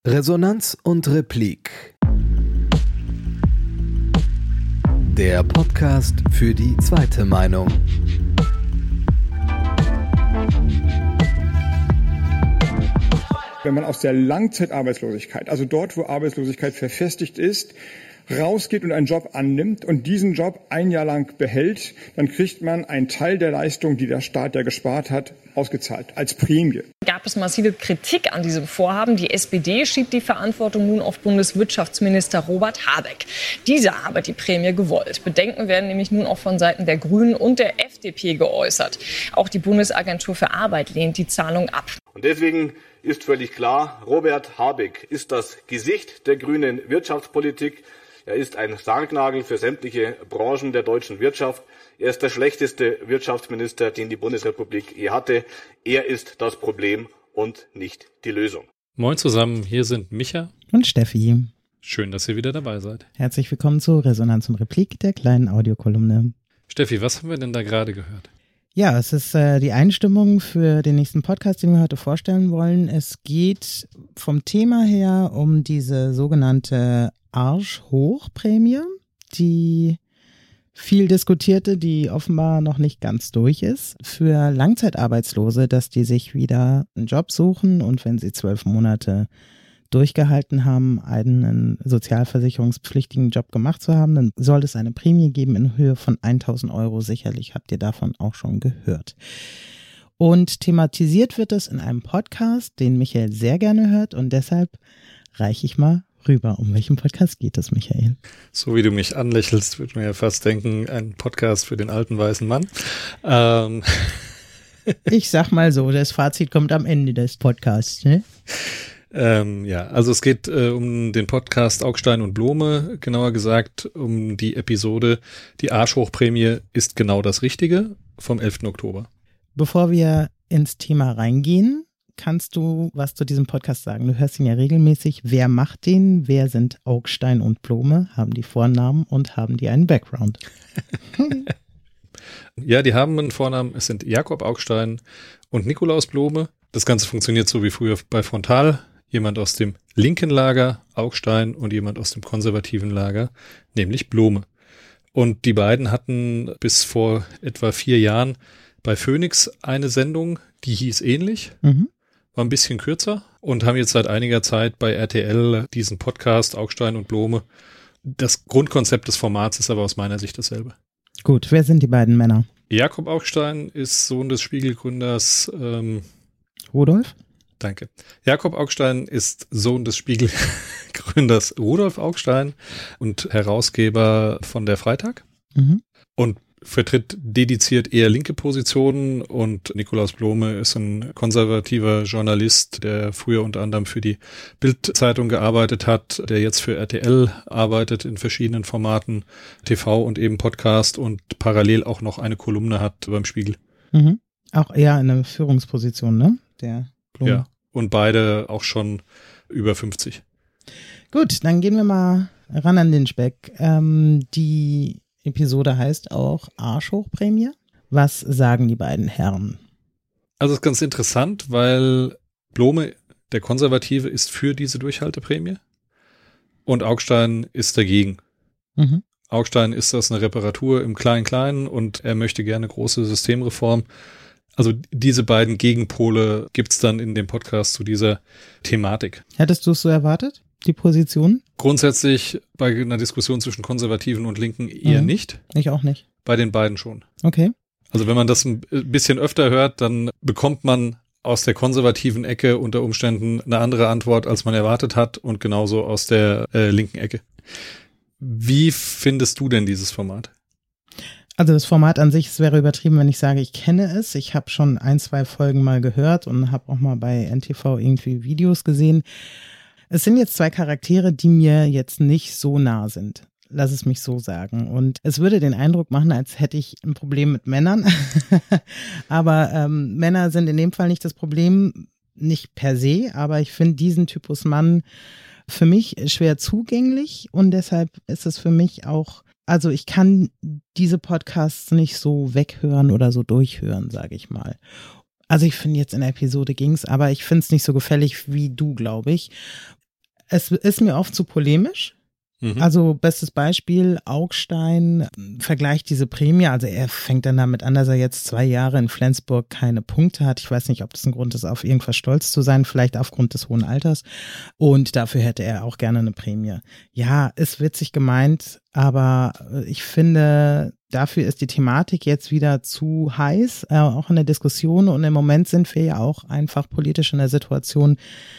Resonanz und Replik. Der Podcast für die zweite Meinung. Wenn man aus der Langzeitarbeitslosigkeit, also dort, wo Arbeitslosigkeit verfestigt ist, rausgeht und einen Job annimmt und diesen Job ein Jahr lang behält, dann kriegt man einen Teil der Leistung, die der Staat ja gespart hat, ausgezahlt, als Prämie. Gab es massive Kritik an diesem Vorhaben. Die SPD schiebt die Verantwortung nun auf Bundeswirtschaftsminister Robert Habeck. Dieser habe die Prämie gewollt. Bedenken werden nämlich nun auch von Seiten der Grünen und der FDP geäußert. Auch die Bundesagentur für Arbeit lehnt die Zahlung ab. Und deswegen ist völlig klar, Robert Habeck ist das Gesicht der grünen Wirtschaftspolitik. Er ist ein Sargnagel für sämtliche Branchen der deutschen Wirtschaft. Er ist der schlechteste Wirtschaftsminister, den die Bundesrepublik je hatte. Er ist das Problem und nicht die Lösung. Moin zusammen, hier sind Micha und Steffi. Schön, dass ihr wieder dabei seid. Herzlich willkommen zu Resonanz und Replik, der kleinen Audiokolumne. Steffi, was haben wir denn da gerade gehört? Ja, es ist die Einstimmung für den nächsten Podcast, den wir heute vorstellen wollen. Es geht vom Thema her um diese sogenannte Arschhochprämie, die viel diskutierte, die offenbar noch nicht ganz durch ist, für Langzeitarbeitslose, dass die sich wieder einen Job suchen und wenn sie 12 Monate durchgehalten haben, einen sozialversicherungspflichtigen Job gemacht zu haben, dann soll es eine Prämie geben in Höhe von 1.000 Euro. Sicherlich habt ihr davon auch schon gehört. Und thematisiert wird es in einem Podcast, den Michael sehr gerne hört und deshalb reiche ich mal rüber. Um welchen Podcast geht es, Michael? So wie du mich anlächelst, würde man ja fast denken, ein Podcast für den alten weißen Mann. Ich sag mal so, das Fazit kommt am Ende des Podcasts, ne? Ja, also es geht um den Podcast Augstein und Blome, genauer gesagt um die Episode Die Arschhochprämie ist genau das Richtige vom 11. Oktober. Bevor wir ins Thema reingehen, kannst du was zu diesem Podcast sagen? Du hörst ihn ja regelmäßig. Wer macht den? Wer sind Augstein und Blome? Haben die Vornamen und haben die einen Background? Ja, die haben einen Vornamen. Es sind Jakob Augstein und Nikolaus Blome. Das Ganze funktioniert so wie früher bei Frontal. Jemand aus dem linken Lager, Augstein, und jemand aus dem konservativen Lager, nämlich Blome. Und die beiden hatten bis vor etwa 4 Jahren bei Phoenix eine Sendung, die hieß ähnlich, war ein bisschen kürzer und haben jetzt seit einiger Zeit bei RTL diesen Podcast Augstein und Blome. Das Grundkonzept des Formats ist aber aus meiner Sicht dasselbe. Gut, wer sind die beiden Männer? Jakob Augstein ist Sohn des Spiegelgründers Rudolf? Danke. Jakob Augstein ist Sohn des Spiegelgründers Rudolf Augstein und Herausgeber von der Freitag und vertritt dediziert eher linke Positionen, und Nikolaus Blome ist ein konservativer Journalist, der früher unter anderem für die Bild-Zeitung gearbeitet hat, der jetzt für RTL arbeitet in verschiedenen Formaten, TV und eben Podcast, und parallel auch noch eine Kolumne hat beim Spiegel. Auch eher in einer Führungsposition, ne? Der Blome. Ja, und beide auch schon über 50. Gut, dann gehen wir mal ran an den Speck. Die Episode heißt auch Arschhochprämie. Was sagen die beiden Herren? Also es ist ganz interessant, weil Blome, der Konservative, ist für diese Durchhalteprämie und Augstein ist dagegen. Augstein ist das eine Reparatur im Klein-Kleinen und er möchte gerne große Systemreform. Also diese beiden Gegenpole gibt's dann in dem Podcast zu dieser Thematik. Hättest du es so erwartet, die Position? Grundsätzlich bei einer Diskussion zwischen Konservativen und Linken eher nicht. Ich auch nicht. Bei den beiden schon. Okay. Also wenn man das ein bisschen öfter hört, dann bekommt man aus der konservativen Ecke unter Umständen eine andere Antwort, als man erwartet hat, und genauso aus der linken Ecke. Wie findest du denn dieses Format? Also das Format an sich, es wäre übertrieben, wenn ich sage, ich kenne es. Ich habe schon 1, 2 Folgen mal gehört und habe auch mal bei NTV irgendwie Videos gesehen. Es sind jetzt 2 Charaktere, die mir jetzt nicht so nah sind. Lass es mich so sagen. Und es würde den Eindruck machen, als hätte ich ein Problem mit Männern. Aber Männer sind in dem Fall nicht das Problem, nicht per se. Aber ich finde diesen Typus Mann für mich schwer zugänglich. Und deshalb ist es für mich auch, also ich kann diese Podcasts nicht so weghören oder so durchhören, sage ich mal. Also ich finde, jetzt in der Episode ging's, aber ich finde es nicht so gefällig wie du, glaube ich. Es ist mir oft zu polemisch. Also bestes Beispiel, Augstein vergleicht diese Prämie, also er fängt dann damit an, dass er jetzt 2 Jahre in Flensburg keine Punkte hat. Ich weiß nicht, ob das ein Grund ist, auf irgendwas stolz zu sein, vielleicht aufgrund des hohen Alters. Und dafür hätte er auch gerne eine Prämie. Ja, ist witzig gemeint, aber ich finde, dafür ist die Thematik jetzt wieder zu heiß, auch in der Diskussion. Und im Moment sind wir ja auch einfach politisch in der Situation,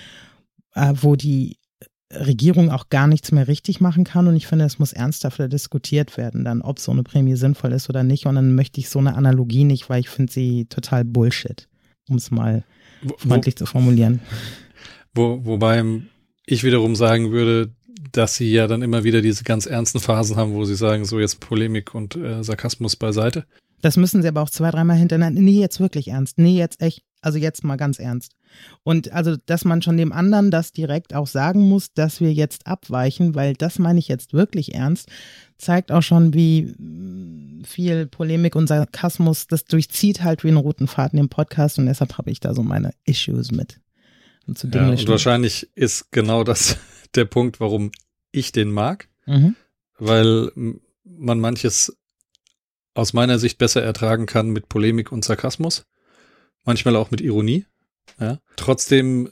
wo die Regierung auch gar nichts mehr richtig machen kann und ich finde, es muss ernsthafter diskutiert werden, dann ob so eine Prämie sinnvoll ist oder nicht und dann möchte ich so eine Analogie nicht, weil ich finde sie total Bullshit, um es mal freundlich zu formulieren. Wobei ich wiederum sagen würde, dass sie ja dann immer wieder diese ganz ernsten Phasen haben, wo sie sagen, so jetzt Polemik und Sarkasmus beiseite. Das müssen sie aber auch 2-3 Mal hintereinander, nee, jetzt wirklich ernst, nee, jetzt echt, also jetzt mal ganz ernst. Und also, dass man schon dem anderen das direkt auch sagen muss, dass wir jetzt abweichen, weil das meine ich jetzt wirklich ernst, zeigt auch schon, wie viel Polemik und Sarkasmus, das durchzieht halt wie einen roten Faden im Podcast und deshalb habe ich da so meine Issues mit. Und wahrscheinlich ist genau das der Punkt, warum ich den mag, weil man manches aus meiner Sicht besser ertragen kann mit Polemik und Sarkasmus, manchmal auch mit Ironie. Ja. Trotzdem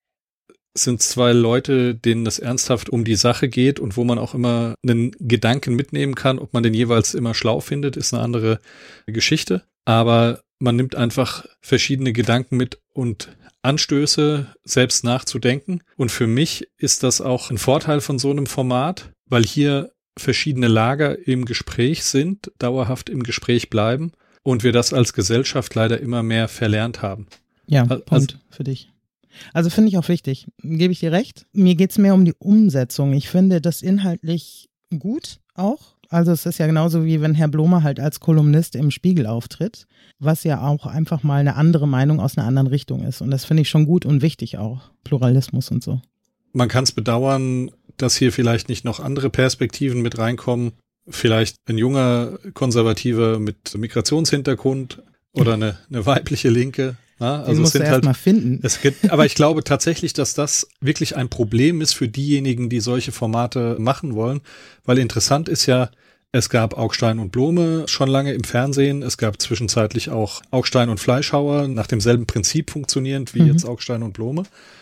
sind 2 Leute, denen es ernsthaft um die Sache geht und wo man auch immer einen Gedanken mitnehmen kann. Ob man den jeweils immer schlau findet, ist eine andere Geschichte. Aber man nimmt einfach verschiedene Gedanken mit und Anstöße, selbst nachzudenken. Und für mich ist das auch ein Vorteil von so einem Format, weil hier verschiedene Lager im Gespräch sind, dauerhaft im Gespräch bleiben und wir das als Gesellschaft leider immer mehr verlernt haben. Ja, Punkt für dich. Also finde ich auch wichtig, gebe ich dir recht. Mir geht es mehr um die Umsetzung. Ich finde das inhaltlich gut auch. Also es ist ja genauso wie wenn Herr Blomer halt als Kolumnist im Spiegel auftritt, was ja auch einfach mal eine andere Meinung aus einer anderen Richtung ist. Und das finde ich schon gut und wichtig auch, Pluralismus und so. Man kann es bedauern, dass hier vielleicht nicht noch andere Perspektiven mit reinkommen. Vielleicht ein junger Konservativer mit Migrationshintergrund oder eine weibliche Linke. Ja, also den musst du erst mal finden. Aber ich glaube tatsächlich, dass das wirklich ein Problem ist für diejenigen, die solche Formate machen wollen. Weil interessant ist ja, es gab Augstein und Blome schon lange im Fernsehen. Es gab zwischenzeitlich auch Augstein und Fleischhauer, nach demselben Prinzip funktionierend wie jetzt Augstein und Blome.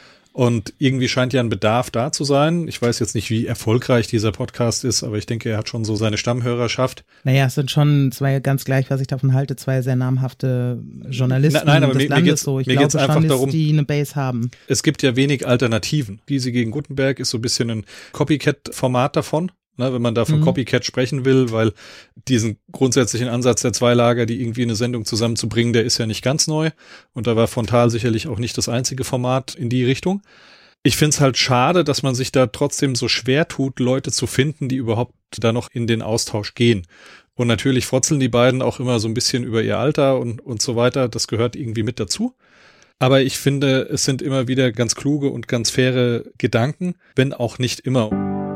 Und irgendwie scheint ja ein Bedarf da zu sein. Ich weiß jetzt nicht, wie erfolgreich dieser Podcast ist, aber ich denke, er hat schon so seine Stammhörerschaft. Naja, es sind schon 2, ganz gleich, was ich davon halte, 2 sehr namhafte Journalisten Nein, aber des Landes so. Ich glaube schon, dass die eine Base haben. Es gibt ja wenig Alternativen. Gysi gegen Gutenberg ist so ein bisschen ein Copycat-Format davon. Ne, wenn man da von Copycat sprechen will, weil diesen grundsätzlichen Ansatz der 2 Lager, die irgendwie eine Sendung zusammenzubringen, der ist ja nicht ganz neu. Und da war Frontal sicherlich auch nicht das einzige Format in die Richtung. Ich finde es halt schade, dass man sich da trotzdem so schwer tut, Leute zu finden, die überhaupt da noch in den Austausch gehen. Und natürlich frotzeln die beiden auch immer so ein bisschen über ihr Alter und so weiter. Das gehört irgendwie mit dazu. Aber ich finde, es sind immer wieder ganz kluge und ganz faire Gedanken, wenn auch nicht immer.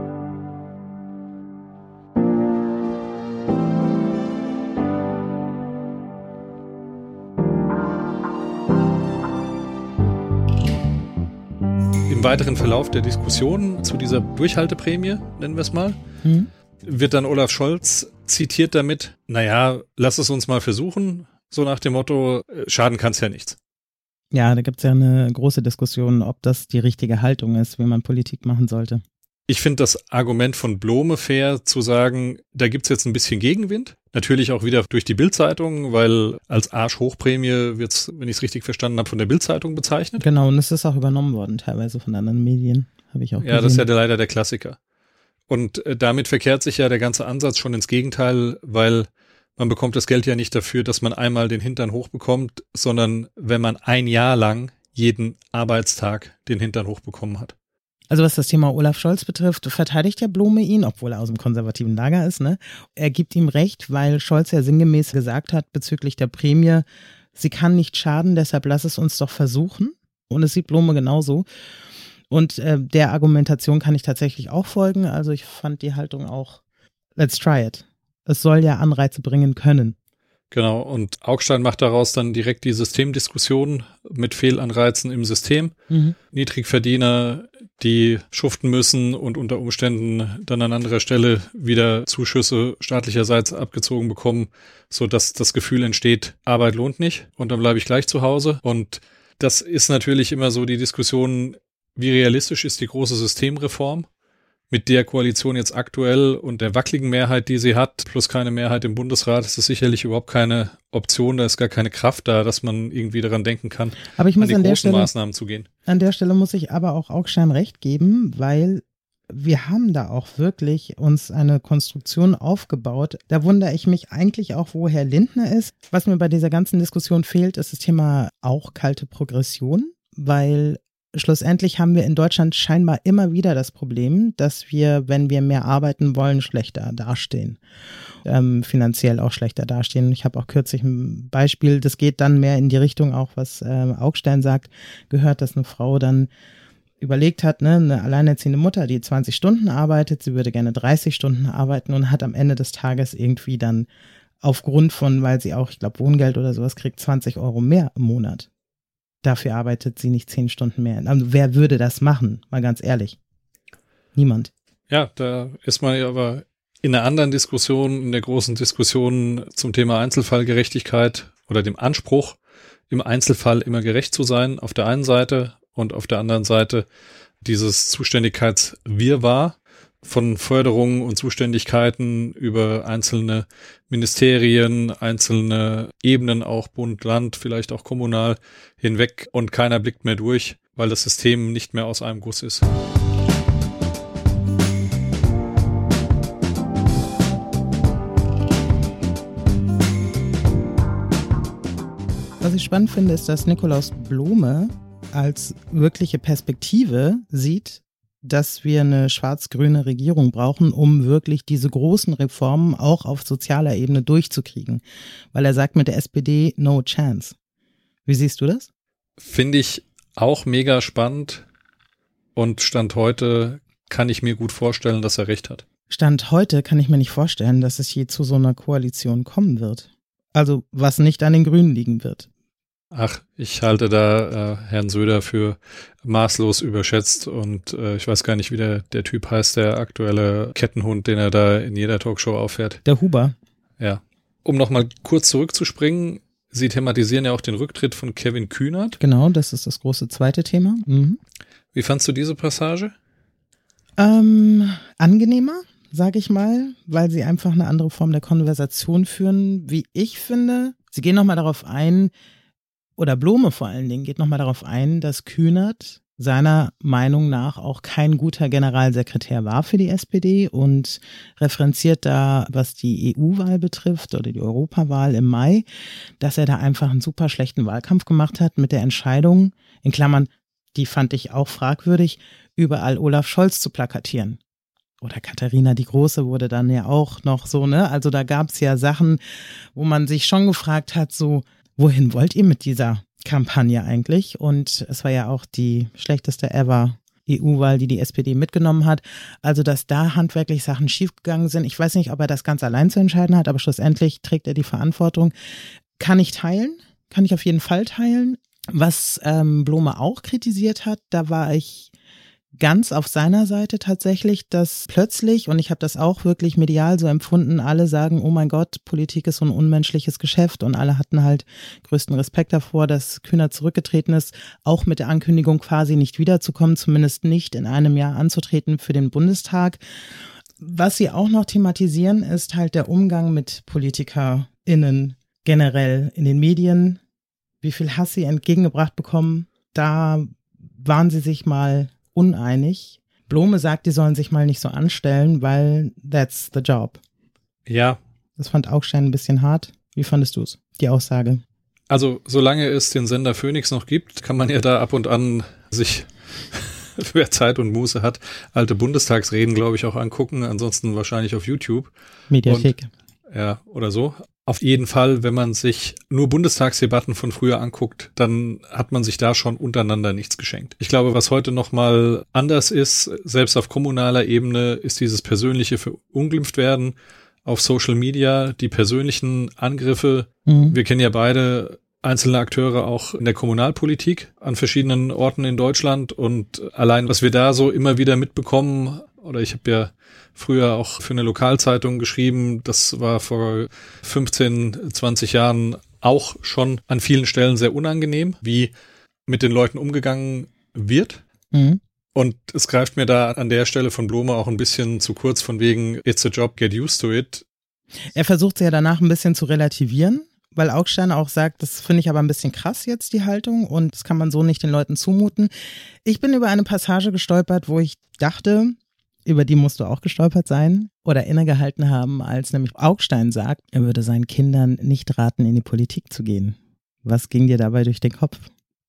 Im weiteren Verlauf der Diskussion zu dieser Durchhalteprämie, nennen wir es mal, wird dann Olaf Scholz zitiert damit, naja, lass es uns mal versuchen, so nach dem Motto, schaden kann es ja nichts. Ja, da gibt es ja eine große Diskussion, ob das die richtige Haltung ist, wie man Politik machen sollte. Ich finde das Argument von Blome fair, zu sagen, da gibt es jetzt ein bisschen Gegenwind. Natürlich auch wieder durch die Bild-Zeitung, weil als Arsch-Hochprämie wird es, wenn ich es richtig verstanden habe, von der Bild-Zeitung bezeichnet. Genau, und es ist auch übernommen worden, teilweise von anderen Medien, habe ich auch gesehen. Ja, das ist ja leider der Klassiker. Und damit verkehrt sich ja der ganze Ansatz schon ins Gegenteil, weil man bekommt das Geld ja nicht dafür, dass man einmal den Hintern hochbekommt, sondern wenn man 1 Jahr lang jeden Arbeitstag den Hintern hochbekommen hat. Also was das Thema Olaf Scholz betrifft, verteidigt ja Blome ihn, obwohl er aus dem konservativen Lager ist, ne? Er gibt ihm recht, weil Scholz ja sinngemäß gesagt hat bezüglich der Prämie, sie kann nicht schaden, deshalb lass es uns doch versuchen. Und es sieht Blome genauso. Und der Argumentation kann ich tatsächlich auch folgen. Also ich fand die Haltung auch, let's try it. Es soll ja Anreize bringen können. Genau, und Augstein macht daraus dann direkt die Systemdiskussion mit Fehlanreizen im System. Niedrigverdiener, die schuften müssen und unter Umständen dann an anderer Stelle wieder Zuschüsse staatlicherseits abgezogen bekommen, sodass das Gefühl entsteht, Arbeit lohnt nicht und dann bleibe ich gleich zu Hause. Und das ist natürlich immer so die Diskussion, wie realistisch ist die große Systemreform? Mit der Koalition jetzt aktuell und der wackeligen Mehrheit, die sie hat, plus keine Mehrheit im Bundesrat, ist es sicherlich überhaupt keine Option, da ist gar keine Kraft da, dass man irgendwie daran denken kann, aber ich muss an die großen Maßnahmen zu gehen. An der Stelle muss ich aber auch Augstein recht geben, weil wir haben da auch wirklich uns eine Konstruktion aufgebaut. Da wundere ich mich eigentlich auch, wo Herr Lindner ist. Was mir bei dieser ganzen Diskussion fehlt, ist das Thema auch kalte Progression, weil schlussendlich haben wir in Deutschland scheinbar immer wieder das Problem, dass wir, wenn wir mehr arbeiten wollen, schlechter dastehen. Finanziell auch schlechter dastehen. Ich habe auch kürzlich ein Beispiel, das geht dann mehr in die Richtung auch, was Augstein sagt, gehört, dass eine Frau dann überlegt hat, ne, eine alleinerziehende Mutter, die 20 Stunden arbeitet, sie würde gerne 30 Stunden arbeiten und hat am Ende des Tages irgendwie dann aufgrund von, weil sie auch, ich glaube, Wohngeld oder sowas kriegt, 20 € mehr im Monat. Dafür arbeitet sie nicht 10 Stunden mehr. Also wer würde das machen? Mal ganz ehrlich. Niemand. Ja, da ist man ja aber in einer anderen Diskussion, in der großen Diskussion zum Thema Einzelfallgerechtigkeit oder dem Anspruch, im Einzelfall immer gerecht zu sein, auf der einen Seite und auf der anderen Seite dieses Zuständigkeitswirrwarr von Förderungen und Zuständigkeiten über einzelne Ministerien, einzelne Ebenen, auch Bund, Land, vielleicht auch kommunal hinweg und keiner blickt mehr durch, weil das System nicht mehr aus einem Guss ist. Was ich spannend finde, ist, dass Nikolaus Blome als wirkliche Perspektive sieht, dass wir eine schwarz-grüne Regierung brauchen, um wirklich diese großen Reformen auch auf sozialer Ebene durchzukriegen. Weil er sagt mit der SPD no chance. Wie siehst du das? Finde ich auch mega spannend und Stand heute kann ich mir gut vorstellen, dass er recht hat. Stand heute kann ich mir nicht vorstellen, dass es je zu so einer Koalition kommen wird. Also was nicht an den Grünen liegen wird. Ach, ich halte da Herrn Söder für maßlos überschätzt und ich weiß gar nicht, wie der Typ heißt, der aktuelle Kettenhund, den er da in jeder Talkshow auffährt. Der Huber. Ja. Um nochmal kurz zurückzuspringen, Sie thematisieren ja auch den Rücktritt von Kevin Kühnert. Genau, das ist das große zweite Thema. Mhm. Wie fandst du diese Passage? Angenehmer, sage ich mal, weil sie einfach eine andere Form der Konversation führen, wie ich finde. Sie gehen nochmal darauf ein, oder Blome vor allen Dingen geht nochmal darauf ein, dass Kühnert seiner Meinung nach auch kein guter Generalsekretär war für die SPD und referenziert da, was die EU-Wahl betrifft oder die Europawahl im Mai, dass er da einfach einen super schlechten Wahlkampf gemacht hat mit der Entscheidung, in Klammern, die fand ich auch fragwürdig, überall Olaf Scholz zu plakatieren. Oder Katharina die Große wurde dann ja auch noch so, ne? Also da gab es ja Sachen, wo man sich schon gefragt hat, so, wohin wollt ihr mit dieser Kampagne eigentlich? Und es war ja auch die schlechteste ever EU-Wahl, die die SPD mitgenommen hat. Also, dass da handwerklich Sachen schiefgegangen sind. Ich weiß nicht, ob er das ganz allein zu entscheiden hat, aber schlussendlich trägt er die Verantwortung. Kann ich teilen, kann ich auf jeden Fall teilen. Was Blome auch kritisiert hat, da war ich ganz auf seiner Seite tatsächlich, dass plötzlich, und ich habe das auch wirklich medial so empfunden, alle sagen, oh mein Gott, Politik ist so ein unmenschliches Geschäft und alle hatten halt größten Respekt davor, dass Kühnert zurückgetreten ist, auch mit der Ankündigung quasi nicht wiederzukommen, zumindest nicht in einem Jahr anzutreten für den Bundestag. Was sie auch noch thematisieren, ist halt der Umgang mit PolitikerInnen generell in den Medien, wie viel Hass sie entgegengebracht bekommen. Da waren sie sich mal uneinig. Blome sagt, die sollen sich mal nicht so anstellen, weil that's the job. Ja. Das fand Augstein ein bisschen hart. Wie fandest du es, die Aussage? Also, solange es den Sender Phoenix noch gibt, kann man ja da ab und an sich, wer Zeit und Muße hat, alte Bundestagsreden, glaube ich, auch angucken. Ansonsten wahrscheinlich auf YouTube. Mediathek. Ja, oder so. Auf jeden Fall, wenn man sich nur Bundestagsdebatten von früher anguckt, dann hat man sich da schon untereinander nichts geschenkt. Ich glaube, was heute nochmal anders ist, selbst auf kommunaler Ebene, ist dieses persönliche Verunglimpftwerden auf Social Media, die persönlichen Angriffe. Wir kennen ja beide einzelne Akteure auch in der Kommunalpolitik an verschiedenen Orten in Deutschland und allein, was wir da so immer wieder mitbekommen, oder ich habe ja früher auch für eine Lokalzeitung geschrieben, das war vor 15, 20 Jahren auch schon an vielen Stellen sehr unangenehm, wie mit den Leuten umgegangen wird. Und es greift mir da an der Stelle von Blome auch ein bisschen zu kurz von wegen it's a job, get used to it. Er versucht es ja danach ein bisschen zu relativieren, weil Augstein auch sagt, das finde ich aber ein bisschen krass jetzt, die Haltung, und das kann man so nicht den Leuten zumuten. Ich bin über eine Passage gestolpert, wo ich dachte, über die musst du auch gestolpert sein oder innegehalten haben, als nämlich Augstein sagt, er würde seinen Kindern nicht raten, in die Politik zu gehen. Was ging dir dabei durch den Kopf?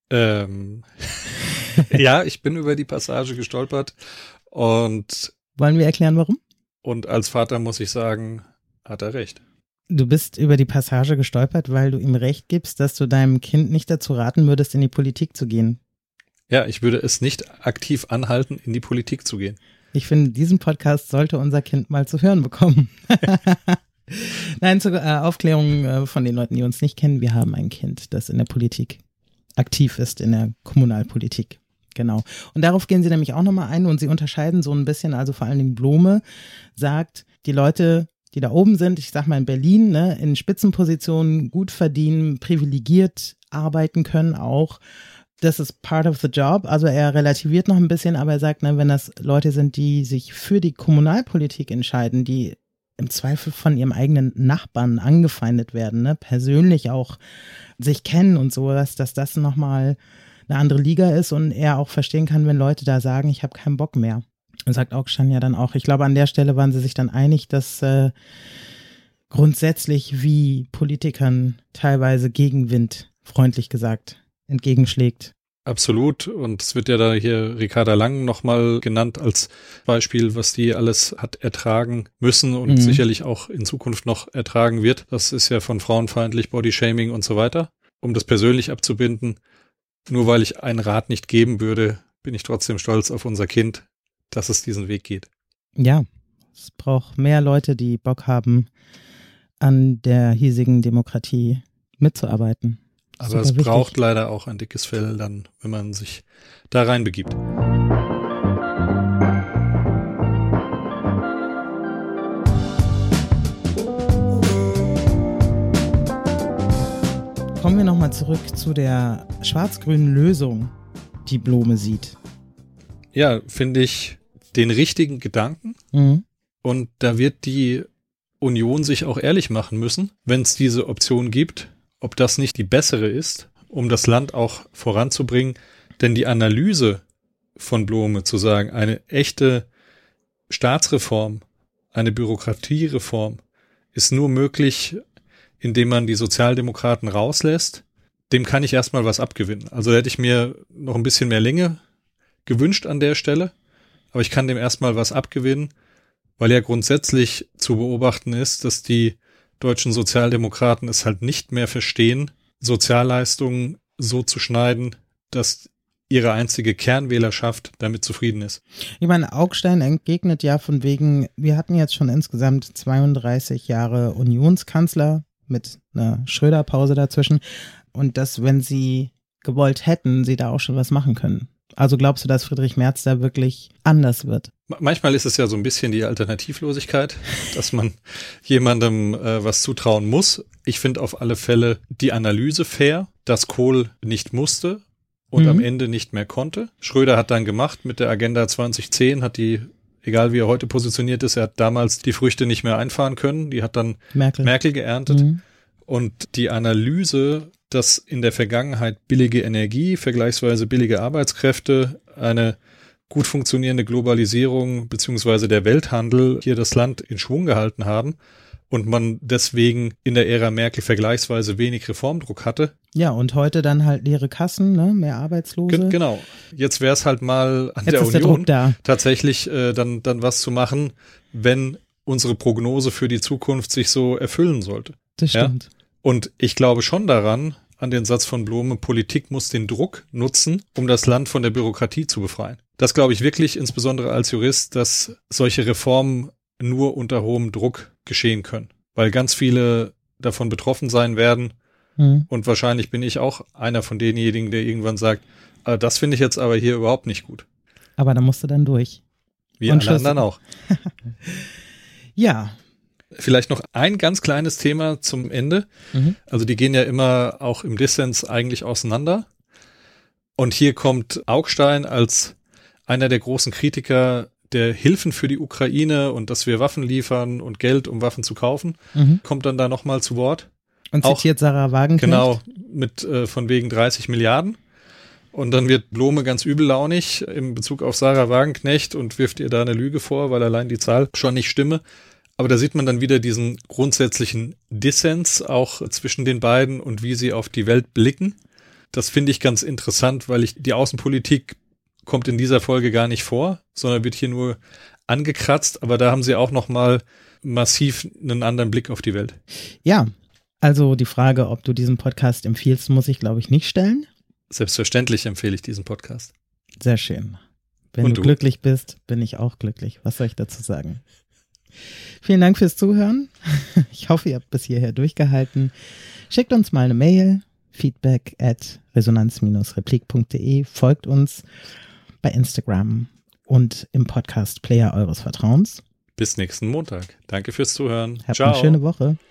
Ja, ich bin über die Passage gestolpert und wollen wir erklären, warum? Und als Vater muss ich sagen, hat er recht. Du bist über die Passage gestolpert, weil du ihm recht gibst, dass du deinem Kind nicht dazu raten würdest, in die Politik zu gehen. Ja, ich würde es nicht aktiv anhalten, in die Politik zu gehen. Ich finde, diesen Podcast sollte unser Kind mal zu hören bekommen. Nein, zur Aufklärung von den Leuten, die uns nicht kennen. Wir haben ein Kind, das in der Politik aktiv ist, in der Kommunalpolitik. Genau. Und darauf gehen sie nämlich auch nochmal ein und sie unterscheiden so ein bisschen, also vor allen Dingen Blome sagt, die Leute, die da oben sind, ich sag mal in Berlin, ne, in Spitzenpositionen gut verdienen, privilegiert arbeiten können auch. Das ist part of the job. Also er relativiert noch ein bisschen, aber er sagt, ne, wenn das Leute sind, die sich für die Kommunalpolitik entscheiden, die im Zweifel von ihrem eigenen Nachbarn angefeindet werden, ne, persönlich auch sich kennen und sowas, dass das nochmal eine andere Liga ist und er auch verstehen kann, wenn Leute da sagen, ich habe keinen Bock mehr. Und sagt Augstein ja dann auch, ich glaube, an der Stelle waren sie sich dann einig, dass grundsätzlich wie Politikern teilweise Gegenwind, freundlich gesagt, entgegenschlägt. Absolut. Und es wird ja da hier Ricarda Lang nochmal genannt als Beispiel, was die alles hat ertragen müssen und sicherlich auch in Zukunft noch ertragen wird. Das ist ja von frauenfeindlich, Bodyshaming und so weiter. Um das persönlich abzubinden, nur weil ich einen Rat nicht geben würde, bin ich trotzdem stolz auf unser Kind, dass es diesen Weg geht. Ja, es braucht mehr Leute, die Bock haben, an der hiesigen Demokratie mitzuarbeiten. Aber es braucht leider auch ein dickes Fell dann, wenn man sich da reinbegibt. Kommen wir nochmal zurück zu der schwarz-grünen Lösung, die Blome sieht. Ja, finde ich den richtigen Gedanken. Und da wird die Union sich auch ehrlich machen müssen, wenn es diese Option gibt, ob das nicht die bessere ist, um das Land auch voranzubringen. Denn die Analyse von Blome zu sagen, eine echte Staatsreform, eine Bürokratiereform ist nur möglich, indem man die Sozialdemokraten rauslässt, dem kann ich erstmal was abgewinnen. Also hätte ich mir noch ein bisschen mehr Länge gewünscht an der Stelle, aber ich kann dem erstmal was abgewinnen, weil ja grundsätzlich zu beobachten ist, dass die deutschen Sozialdemokraten es halt nicht mehr verstehen, Sozialleistungen so zu schneiden, dass ihre einzige Kernwählerschaft damit zufrieden ist. Ich meine, Augstein entgegnet ja von wegen, wir hatten jetzt schon insgesamt 32 Jahre Unionskanzler mit einer Schröder-Pause dazwischen und dass, wenn sie gewollt hätten, sie da auch schon was machen können. Also glaubst du, dass Friedrich Merz da wirklich anders wird? Manchmal ist es ja so ein bisschen die Alternativlosigkeit, dass man jemandem was zutrauen muss. Ich finde auf alle Fälle die Analyse fair, dass Kohl nicht musste und am Ende nicht mehr konnte. Schröder hat dann gemacht mit der Agenda 2010, hat die, egal wie er heute positioniert ist, er hat damals die Früchte nicht mehr einfahren können. Die hat dann Merkel geerntet. Und die Analyse, dass in der Vergangenheit billige Energie, vergleichsweise billige Arbeitskräfte, eine gut funktionierende Globalisierung beziehungsweise der Welthandel hier das Land in Schwung gehalten haben und man deswegen in der Ära Merkel vergleichsweise wenig Reformdruck hatte. Ja, und heute dann halt leere Kassen, ne, mehr Arbeitslose. Genau. Jetzt wäre es halt mal an der Union tatsächlich dann was zu machen, wenn unsere Prognose für die Zukunft sich so erfüllen sollte. Das stimmt. Ja? Und ich glaube schon daran, an den Satz von Blome, Politik muss den Druck nutzen, um das Land von der Bürokratie zu befreien. Das glaube ich wirklich, insbesondere als Jurist, dass solche Reformen nur unter hohem Druck geschehen können, weil ganz viele davon betroffen sein werden. Und wahrscheinlich bin ich auch einer von denjenigen, der irgendwann sagt, das finde ich jetzt aber hier überhaupt nicht gut. Aber da musst du dann durch. Wie alle anderen auch. Ja. Vielleicht noch ein ganz kleines Thema zum Ende. Also die gehen ja immer auch im Dissens eigentlich auseinander. Und hier kommt Augstein als einer der großen Kritiker der Hilfen für die Ukraine und dass wir Waffen liefern und Geld, um Waffen zu kaufen, kommt dann da nochmal zu Wort. Und zitiert Sarah Wagenknecht. Genau, mit von wegen 30 Milliarden. Und dann wird Blome ganz übellaunig in Bezug auf Sarah Wagenknecht und wirft ihr da eine Lüge vor, weil allein die Zahl schon nicht stimme. Aber da sieht man dann wieder diesen grundsätzlichen Dissens auch zwischen den beiden und wie sie auf die Welt blicken. Das finde ich ganz interessant, weil die Außenpolitik kommt in dieser Folge gar nicht vor, sondern wird hier nur angekratzt. Aber da haben sie auch nochmal massiv einen anderen Blick auf die Welt. Ja. Also die Frage, ob du diesen Podcast empfiehlst, muss ich, glaube ich, nicht stellen. Selbstverständlich empfehle ich diesen Podcast. Sehr schön. Wenn du glücklich bist, bin ich auch glücklich. Was soll ich dazu sagen? Vielen Dank fürs Zuhören. Ich hoffe, ihr habt bis hierher durchgehalten. Schickt uns mal eine Mail, feedback@resonanz-replik.de. Folgt uns bei Instagram und im Podcast-Player eures Vertrauens. Bis nächsten Montag. Danke fürs Zuhören. Habt eine schöne Woche.